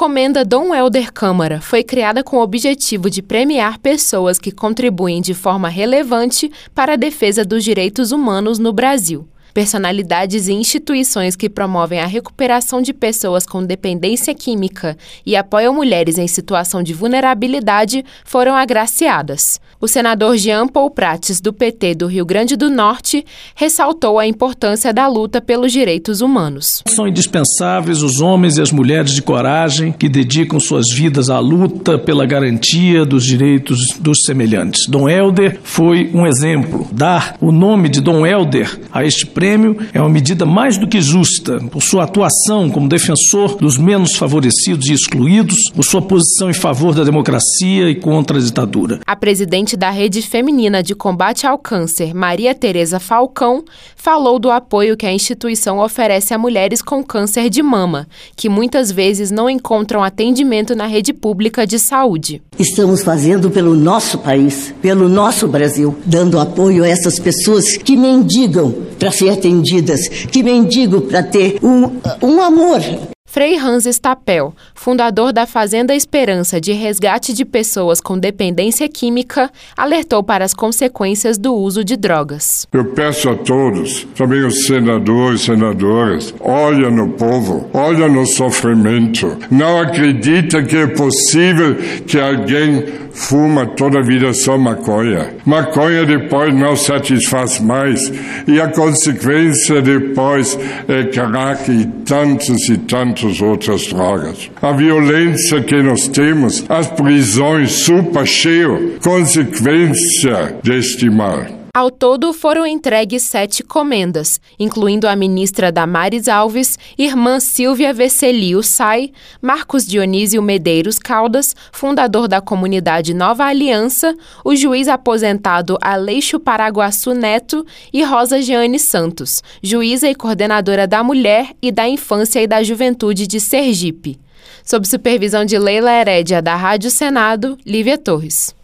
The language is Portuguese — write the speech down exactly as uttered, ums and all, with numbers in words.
Comenda Dom Helder Câmara foi criada com o objetivo de premiar pessoas que contribuem de forma relevante para a defesa dos direitos humanos no Brasil. Personalidades e instituições que promovem a recuperação de pessoas com dependência química e apoiam mulheres em situação de vulnerabilidade foram agraciadas. O senador Jean Paul Prates, do P T do Rio Grande do Norte, ressaltou a importância da luta pelos direitos humanos. São indispensáveis os homens e as mulheres de coragem que dedicam suas vidas à luta pela garantia dos direitos dos semelhantes. Dom Helder foi um exemplo. Dar o nome de Dom Helder a este prêmio prêmio é uma medida mais do que justa, por sua atuação como defensor dos menos favorecidos e excluídos, por sua posição em favor da democracia e contra a ditadura. A presidente da Rede Feminina de Combate ao Câncer, Maria Tereza Falcão, falou do apoio que a instituição oferece a mulheres com câncer de mama, que muitas vezes não encontram atendimento na rede pública de saúde. Estamos fazendo pelo nosso país, pelo nosso Brasil, dando apoio a essas pessoas que mendigam para ser atendidas, que mendigam para ter um, um amor. Frei Hans Stapel, fundador da Fazenda Esperança de Resgate de Pessoas com Dependência Química, alertou para as consequências do uso de drogas. Eu peço a todos, também os senadores e senadoras, olha no povo, olha no sofrimento. Não acredita que é possível que alguém fuma toda a vida só maconha. Maconha depois não satisfaz mais e a consequência depois é crack e tantos e tantos outras drogas. A violência que nós temos, as prisões super cheias, consequência deste mal. Ao todo, foram entregues sete comendas, incluindo a ministra Damares Alves, irmã Silvia Vecelio Sai, Marcos Dionísio Medeiros Caldas, fundador da comunidade Nova Aliança, o juiz aposentado Aleixo Paraguaçu Neto e Rosa Jeane Santos, juíza e coordenadora da Mulher e da Infância e da Juventude de Sergipe. Sob supervisão de Leila Herédia, da Rádio Senado, Lívia Torres.